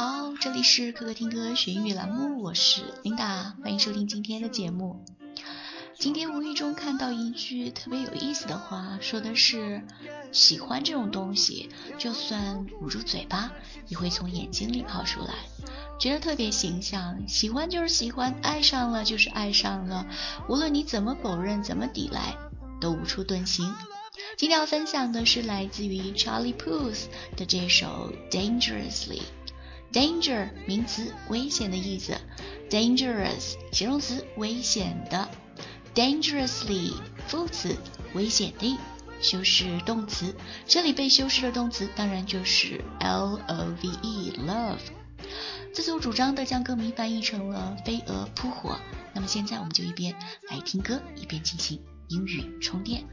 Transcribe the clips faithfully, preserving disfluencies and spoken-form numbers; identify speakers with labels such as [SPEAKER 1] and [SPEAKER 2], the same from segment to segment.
[SPEAKER 1] 好，这里是可可听歌学英语栏目，我是琳达，欢迎收听今天的节目。今天无意中看到一句特别有意思的话，说的是喜欢这种东西，就算捂住嘴巴也会从眼睛里跑出来，觉得特别形象。喜欢就是喜欢，爱上了就是爱上了，无论你怎么否认怎么抵赖，都无处遁形。今天要分享的是来自于 Charlie Puth 的这首 Dangerously。 Danger 名词，危险的意思， Dangerous 形容词，危险的， Dangerously 副词，危险的，修饰动词，这里被修饰的动词当然就是 L O V E Love。 自作主张的将歌迷翻译成了飞蛾扑火。那么现在我们就一边来听歌，一边进行英语充电。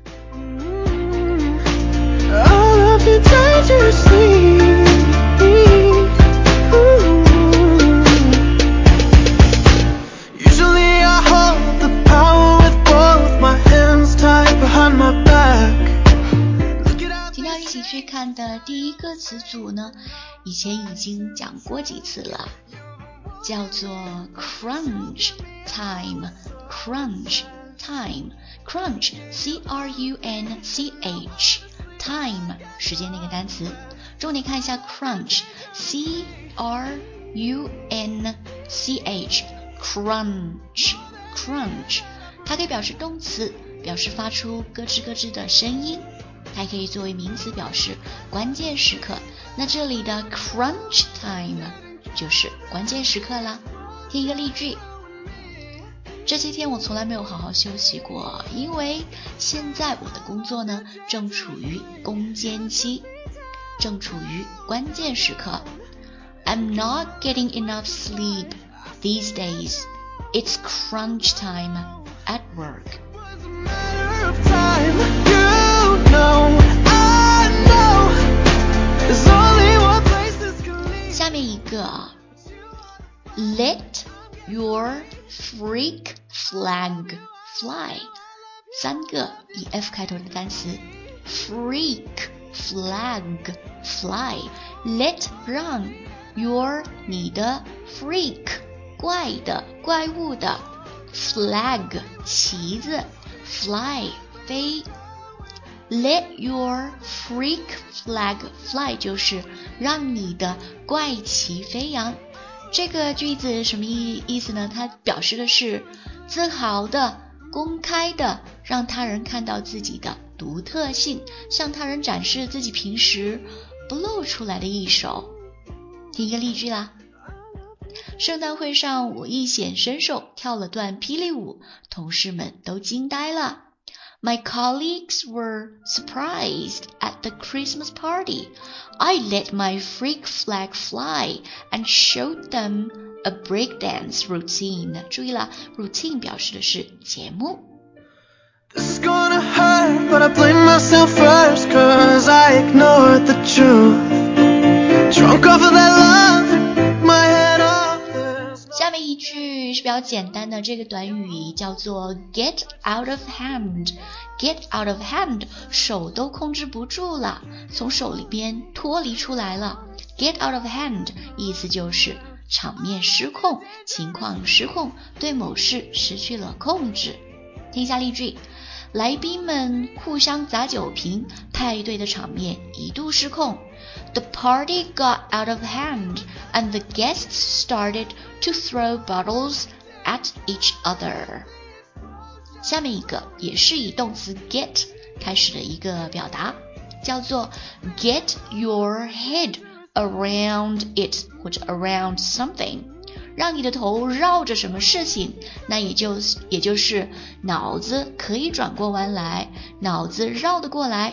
[SPEAKER 1] 今天要一起去看的第一个词组呢，以前已经讲过几次了，叫做 crunch time。 crunch time crunch C R U N C H time 时间那个单词，重点看一下 crunch C R U N C H crunch crunch 它可以表示动词，表示发出咯吱咯吱的声音，它可以作为名词表示关键时刻。那这里的 crunch time 就是关键时刻啦。听一个例句，这些天我从来没有好好休息过，因为现在我的工作呢正处于攻坚期，正处于关键时刻。 I'm not getting enough sleep these days. It's crunch time at work.下面一个 Let your freak flag fly， 三个以 F 开头的单词， freak flag fly。 Let 让 your 你的 freak 怪的怪物的 flag 旗子 fly 飞。 Let your freak flag fly 就是让你的怪旗飞扬。这个句子什么意意思呢？它表示的是自豪的、公开的让他人看到自己的独特性，向他人展示自己平时不露出来的一手。听一个例句啦，圣诞会上我一显身手，跳了段霹雳舞，同事们都惊呆了。My colleagues were surprised at the Christmas party. I let my freak flag fly and showed them a breakdance routine. 注意了， routine 表示的是节目。This is gonna hurt, but I blame myself first, cause I ignored the truth. Drunk off of that love, my head off the... 下面一句是比较简单的，这个短语叫做 get out of hand。 get out of hand 手都控制不住了，从手里边脱离出来了。 get out of hand 意思就是场面失控，情况失控，对某事失去了控制。听一下例句，来宾们互相砸酒瓶，派对的场面一度失控。 The party got out of hand and the guests started to throw bottles at each other. 下面一个也是以动词 get 开始的一个表达，叫做 get your head around it 或者 around something， 让你的头绕着什么事情，那也就也就是脑子可以转过弯来，脑子绕得过来，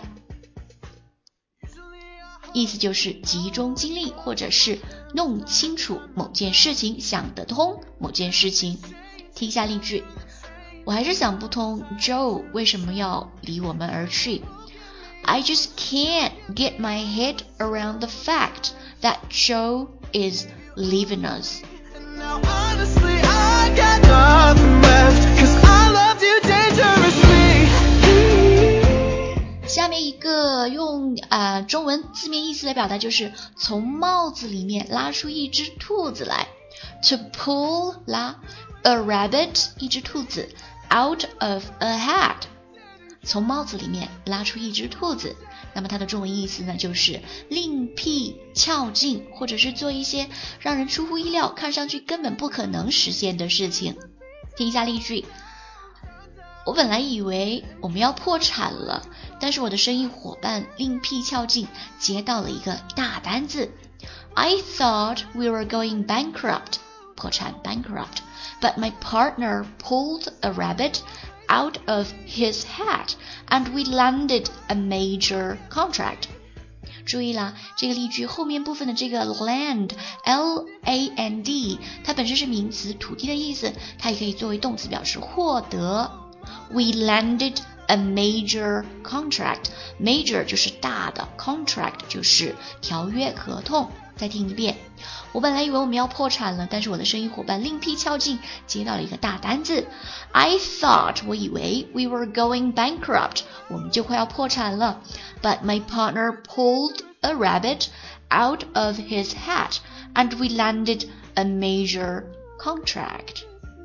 [SPEAKER 1] 意思就是集中精力或者是弄清楚某件事情，想得通某件事情。听一下例句，我还是想不通 Joe 为什么要离我们而去。 I just can't get my head around the fact that Joe is leaving us. Now honestly I got nothing left, cause I loved you dangerously. 下面一个个用啊、呃、中文字面意思来表达，就是从帽子里面拉出一只兔子来。To pull 拉 a rabbit 一只兔子 out of a hat 从帽子里面拉出一只兔子。那么它的中文意思呢，就是另辟蹺径，或者是做一些让人出乎意料，看上去根本不可能实现的事情。听一下例句。我本来以为我们要破产了，但是我的生意伙伴另辟蹺径，接到了一个大单子。I thought we were going bankrupt, 破产 bankrupt, but my partner pulled a rabbit out of his hat and we landed a major contract. 注意啦，这个例句后面部分的这个 land L A N D 它本身是名词，土地的意思，它也可以作为动词表示获得。We landed a major contract. Major 就是大的， contract 就是条约合同。再听一遍。我本来以为我们要破产了，但是我的生意伙伴另辟蹺径，接到了一个大单子。I thought 我以为 we were going bankrupt 我们就快要破产了 But my partner pulled a rabbit out of his hat and we landed a major contract.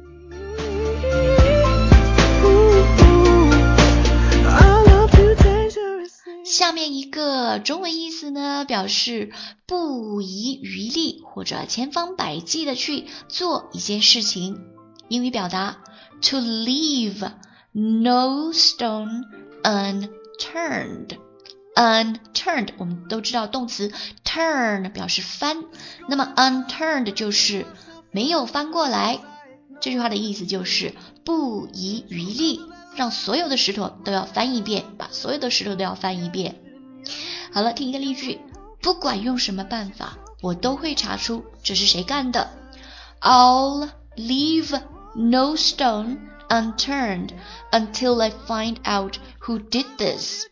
[SPEAKER 1] 下面一个中文意思呢，表示不遗余力或者千方百计的去做一件事情。英语表达 to leave no stone unturned. Unturned 我们都知道动词 turn 表示翻，那么 unturned 就是没有翻过来。这句话的意思就是不遗余力，让所有的石头都要翻一遍，把所有的石头都要翻一遍。好了，听一个例句，不管用什么办法，我都会查出这是谁干的。I'll leave no stone unturned until I find out who did this.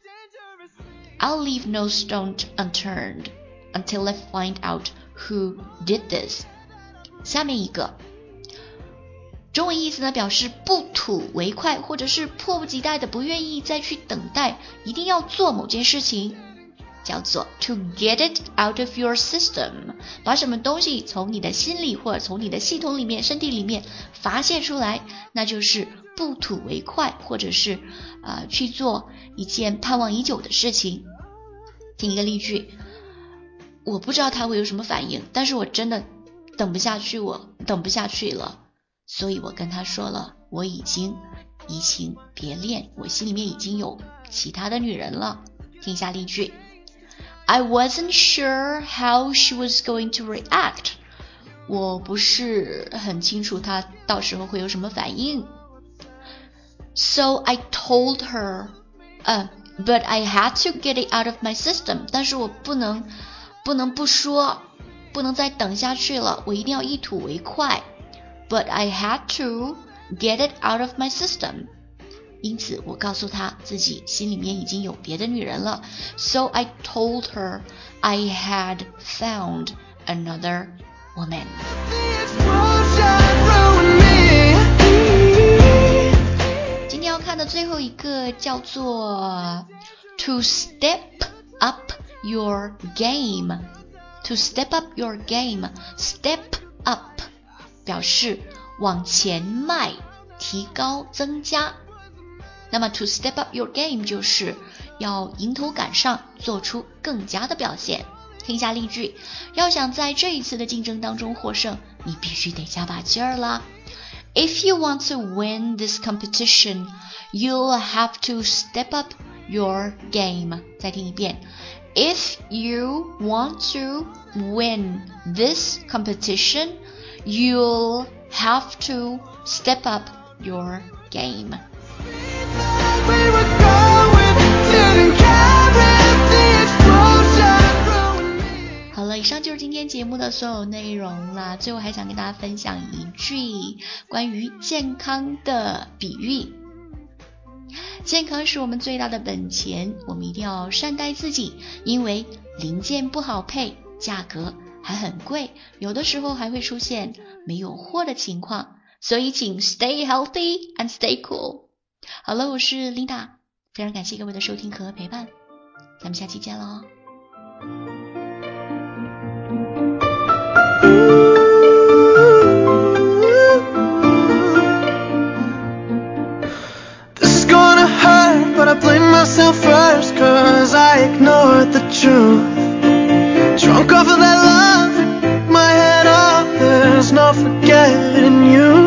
[SPEAKER 1] I'll leave no stone unturned until I find out who did this. 下面一个中文意思呢，表示不吐为快，或者是迫不及待的不愿意再去等待，一定要做某件事情，叫做 to get it out of your system. 把什么东西从你的心里或者从你的系统里面、身体里面发泄出来，那就是不吐为快，或者是、呃、去做一件盼望已久的事情。听一个例句，我不知道他会有什么反应，但是我真的等不下去，我等不下去了。所以我跟他说了，我已经移情别恋，我心里面已经有其他的女人了。听一下例句 I wasn't sure how she was going to react. 我不是很清楚她到时候会有什么反应。So I told her, uh, but I had to get it out of my system. 但是我不能不能不说，不能再等下去了，我一定要一吐为快。But I had to get it out of my system. 因此我告诉她自己心里面已经有别的女人了。So I told her I had found another woman. 今天要看的最后一个叫做 To step up your game. To step up your game. Step up表示往前迈，提高增加。那么 to step up your game 就是要迎头赶上，做出更加的表现。听一下例句，要想在这一次的竞争当中获胜，你必须得加把劲儿啦。If you want to win this competition, you'll have to step up your game. 再听一遍。If you want to win this competition, you'll have to step up your game. 好了，以上就是今天节目的所有内容啦。最后还想跟大家分享一句关于健康的比喻。健康是我们最大的本钱，我们一定要善待自己，因为零件不好配，价格还很贵，有的时候还会出现没有货的情况，所以请 stay healthy and stay cool。 好了，我是 Linda， 非常感谢各位的收听和陪伴， 咱们下期见喽。
[SPEAKER 2] Myself first, cause I ignored the truth. Drunk off of that love, my head up, there's no forgetting you.